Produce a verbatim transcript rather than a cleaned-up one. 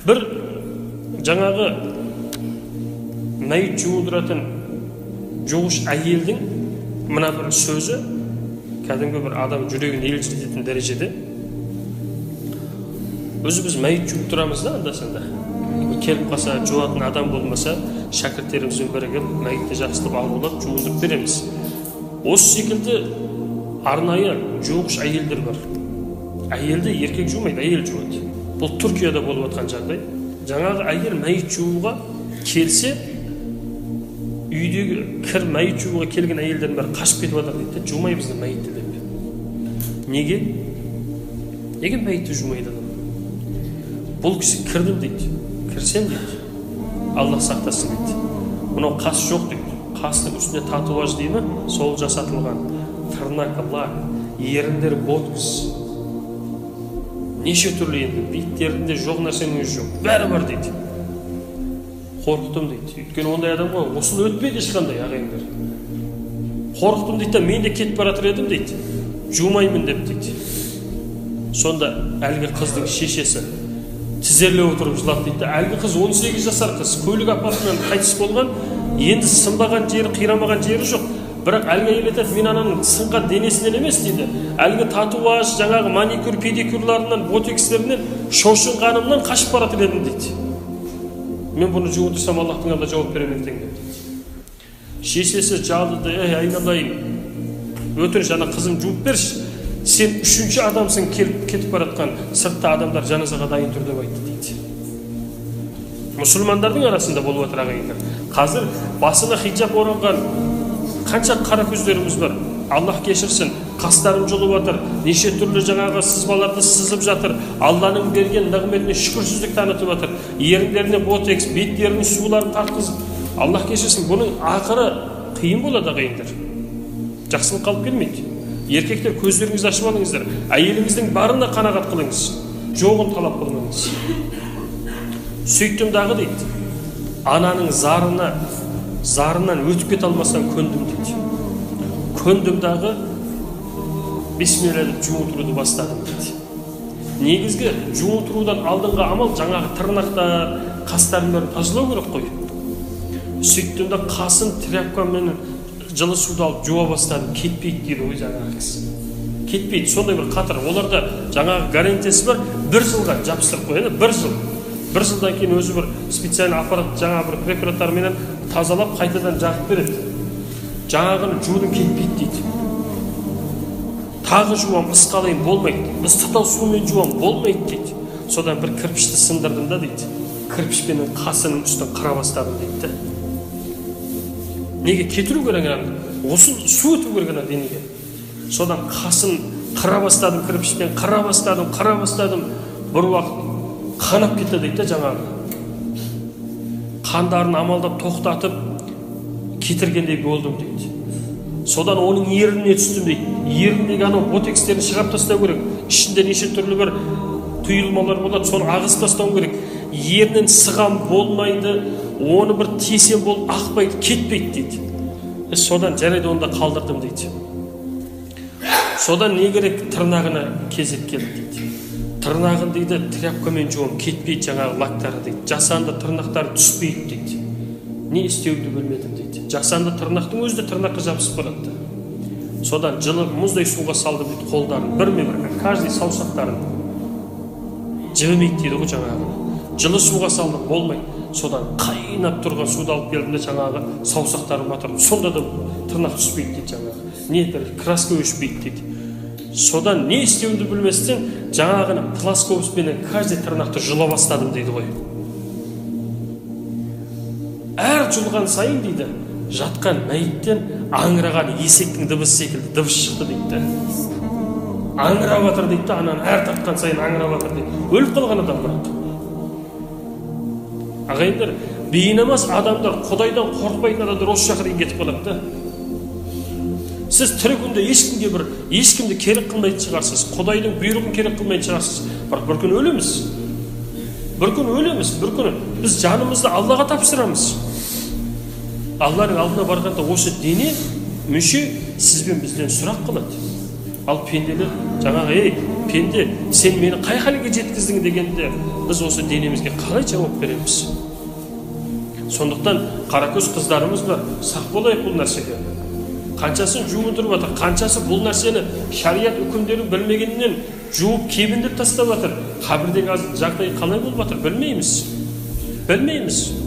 бір жаңағы мәйіт жуындыратын жуғыш әйелдің мына бір сөзі кәдімгі бір адам жүрегін елжірететін дәрежеде. Өзі біз мәйіт жуып тұрамыз да, анда-санда. Келіп қалса, жуатын адам болмаса, шәкірттерімізбен бірігіп, мәйітті жақсылап алып жуындырып береміз. Осы секілді арнайы жуғыш әйелдер бар. Әйелді еркек жумайды, әйел жуады. Бұл Түркияда болып жатқан жағдай. Жаңағы әйел мәйіт жууға келсе, үйдегі кір мәйіт жууға келген әйелдердің бәрі қашып кетіп жатыр дейді, жумай біздің мәйітті деп. Неге? Неге мәйітті жумайды адам? Бұл кісі кірдім дейді. Кірсем дейді. Аллах сақтасын дейді. Мынау қас жоқ дейді. Қастың үстінде татуаж дейді ме? Сол жасатылған. Тырнақ, лак, еріндер ботокс. Неше түрлі енді беттерінде жоқ нәрсенің өзі жоқ. Бәрі бар дейді. Қорқытым дейді. Өйткені ондай адамға осыны өтпейді ешқандай ағайындар. Қорқытым дейді, мен де кетіп баратыр едім дейді. Жумаймын деп дейді. Сонда әлгі қыздың шешесі тізерлеп отырып жылап дейді. Әлгі қыз он сегіз жасар қыз, көлік апатынан қайтыс болған, енді сынбаған жері, қирамаған жері жоқ. Бірақ әлгі әйел айтады, мен ананың сынған денесінен емес дейді. Әлгі татуаж, жаңағы маникюр, педикюрларынан, ботекстерінен, шошынғанымнан қашып баратыр едім дейді. Мен бұны жуындырсам Аллахтың алдында жауап беремін ертең деп. Шешесі жалынды, ей айналайын, өтініш ана қызым жуып берші. Сен үшінші адамсың келіп кетіп баратқан, сыртта адамдар жаназаға дайын тұр деп айтты дейді. Мұсылмандардың арасында болып отыр ағайындар. Қазір басына хиджаб оранған қанша қара көздеріміз бар. Аллах кешірсін, қастарым жұлып жатыр, неше түрлі жаңағы сызбаларды сызып жатыр. Алланың берген нығметіне шүкірсіздік танытып жатыр. Еріндеріне ботекс, беттерінің суларын тартқызып. Аллах кешірсін, бұның ақыры қиын болады ағайындар. Жақсылық қалып келмейді. Еркектер көздеріңізді ашып алыңыздар. Әйеліңіздің барына қанағат қылыңыз. Жоғын талап қылмаңыз. Сөйттім дағы дейді. Ананың зарына, зарынан өтіп кете алмастан көндім дейді. Көндім дағы бисмилля деп жуындыруды бастадым дейді. Негізгі жуындырудан алдыңғы амал жаңағы тырнақтар, қастарын тазалау керек қой. Сөйттім де қасын тряпкамен жылы суды алып жуа бастадым, кетпейді дейді ғой жаңағы кісі. Кетпейді, сондай бір қатыр. Оларда жаңағы гарантиясы бар, бір жылға жабыстырып қояды, бір жыл. Бір жылдан кейін өзі бір специальный аппарат, жаңа бір препараттарменен тазалап, қайтадан жағып береді. Жаңағыны жудың кетпейді дейді. Тағы жуам, ысқалайын болмайды. Ыстықтау сумен жуам болмайды дейді. Содан бір кірпішті сындырдым да дейді. Кірпішпенің қасының үстін қыра бастадым дейді. Неге кетіру керек ана? Осы су өту керек ана денеге. Содан қасын қыра бастадым, кірпішпен қыра бастадым, қыра бастадым. Бір уақыт қанап кетті дейді жаңағы. Қандарын амалдап тоқтатып кетіргендей болдым дейді. Содан оның ерініне түстім дейді. Еріндегі анау ботекстерін шығарып тастау керек. Ішінде неше түрлі бір түйілмалар болады, соны ағызып тастау керек. Ерінен сығам болмайды, оны бір тесем болып ақпайды, кетпейді дейді. Содан жарайды онда қалдырдым дейді. Содан не керек, тырнағына кезек келді дейді. Тырнағын дейді тряпкамен жуам, кетпейді жаңағы лактары дейді. Жасанды тырнақтары түспейді дейді. Не істеуді білмедім дейді. Жасанды тырнақтың өзі де тырнаққа жабысып барады. Содан жылы мұздай суға салдым дейді қолдарын, бірме бір, каждый саусақтарын. Жібімейді дейді ғой жаңағы. Жылы суға салдым, болмайды. Содан қайнап тұрған суды алып келдім де жаңағы саусақтарым батырып, сонда да тырнақ түспейді дейді жаңағы. Не етер, краска өшпейді дейді. Содан не істеуді білместен жаңағыны плоскопспенен каждый тырнақты жұла бастадым дейді ғой. Әр жұлған сайын дейді, жатқан мәйіттен аңыраған есектің дыбысы секілді дыбыс шықты дейді. Аңырап жатыр дейді, ананы әр тартқан сайын аңырап жатыр дейді. Өліп қалған адам бірақ. Ағайындар, бейнамаз адамдар, Құдайдан қорқпайтын адамдар осы жаққа дейін кетіп қалады да. Сіз тірі күнде ешкімге бір, ешкімді керек қылмайтын шығарсыз. Құдайдың бұйрығын керек қылмайтын шығарсыз. Бірақ бір күн өлеміз. Бір күн өлеміз, бір күн біз жанымызды Аллаға тапсырамыз. Алланың алдына барғанда осы дене, мүше сізбен бізден сұрақ қылады. Ал пенделер жаңағы ей пенде сен мені қай халге жеткіздің дегенде біз осы денемізге қалай жауап береміз? Сондықтан қаракөз қыздарымыз бар, сақ болайық бұл нәрсеге. Қаншасын жуындырып жатыр, қаншасы бұл нәрсені шариат үкімдерін білмегеннен жуып кебіндеп тастап жатыр. Қабірдегі жағдай қалай болып жатыр білмейміз. Білмейміз.